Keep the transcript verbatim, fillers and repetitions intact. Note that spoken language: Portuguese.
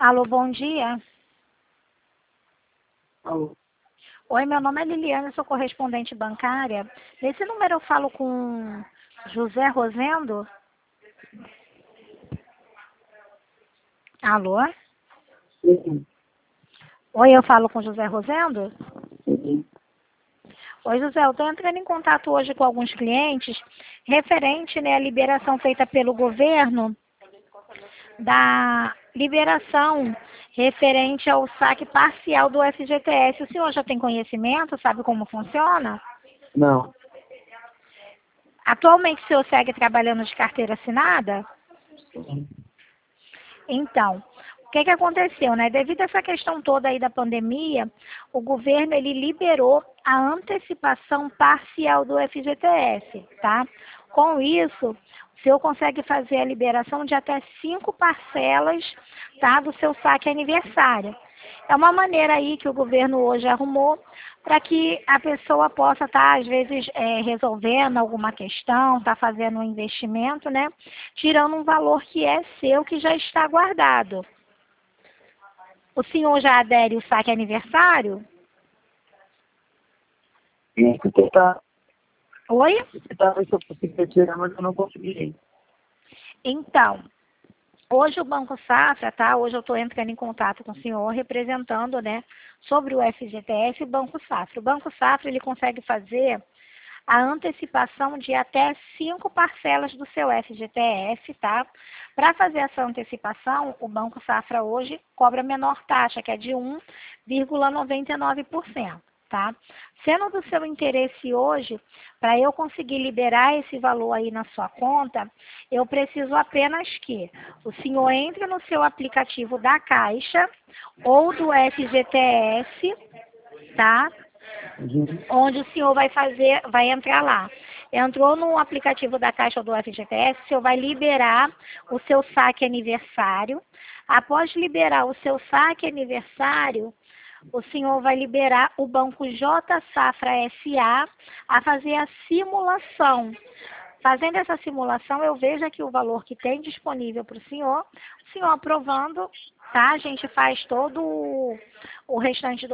Alô, bom dia. Alô. Oi, meu nome é Liliana, sou correspondente bancária. Nesse número eu falo com José Rosendo? Alô? Sim, Oi, eu falo com José Rosendo? sim. Oi, José, eu estou entrando em contato hoje com alguns clientes referente, né, à liberação feita pelo governo da liberação referente ao saque parcial do F G T S. O senhor já tem conhecimento, sabe como funciona? Não. Atualmente o senhor segue trabalhando de carteira assinada? Sim. Então, o que que aconteceu, né? Devido a essa questão toda aí da pandemia, o governo ele liberou a antecipação parcial do F G T S, tá? Com isso, o senhor consegue fazer a liberação de até cinco parcelas, tá, do seu saque aniversário. É uma maneira aí que o governo hoje arrumou para que a pessoa possa estar, às vezes, é, resolvendo alguma questão, está fazendo um investimento, né? Tirando um valor que é seu, que já está guardado. O senhor já adere o saque aniversário? Sim, que tentar, Oi? tentar ver se eu consigo tirar, mas eu não consegui. Então, hoje o Banco Safra, tá? Hoje eu estou entrando em contato com o senhor, representando, né, sobre o F G T S e o Banco Safra. O Banco Safra, ele consegue fazer a antecipação de até cinco parcelas do seu F G T S, tá? Para fazer essa antecipação, o Banco Safra hoje cobra menor taxa, que é de um vírgula noventa e nove por cento, tá? Sendo do seu interesse hoje, para eu conseguir liberar esse valor aí na sua conta, eu preciso apenas que o senhor entre no seu aplicativo da Caixa ou do F G T S, tá? Uhum. Onde o senhor vai fazer, vai entrar lá. Entrou no aplicativo da Caixa ou do F G T S, o senhor vai liberar o seu saque aniversário. Após liberar o seu saque aniversário, o senhor vai liberar o Banco J Safra S A a fazer a simulação. Fazendo essa simulação, eu vejo aqui o valor que tem disponível para o senhor. O senhor aprovando, tá? A gente faz todo o o restante do